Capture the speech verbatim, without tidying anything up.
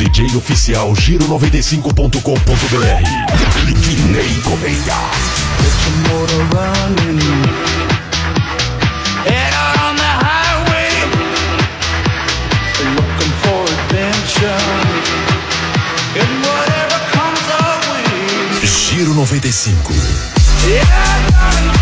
D J oficial Giro noventa e cinco ponto com ponto b r. Ney Correia. Get your motor running. Head out on the highway, looking for adventure, and whatever comes our way. Giro noventa e cinco. Yeah,